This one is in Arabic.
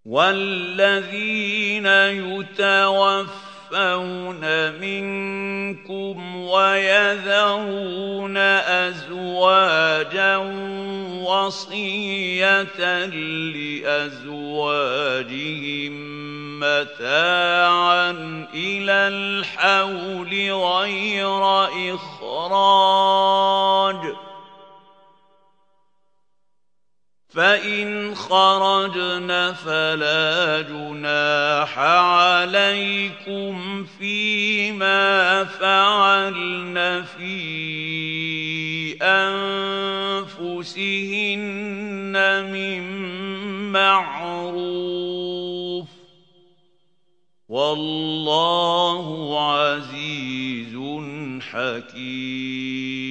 وَالَّذِينَ يُتَوَفَّوْنَ مِنكُمْ وَيَذَرُونَ أَزْوَاجًا وَصِيَّةً لِّأَزْوَاجِهِم مَّتَاعًا إِلَى الْحَوْلِ غَيْرَ إِخْرَاجٍ ۚ فَإِنْ خَرَجْنَ فَلَا جُنَاحَ عَلَيْكُمْ فِيمَا فَعَلْنَ فِي أَنفُسِهِنَّ مِن مَّعْرُوفٍ ۗ وَاللَّهُ عَزِيزٌ حَكِيمٌ.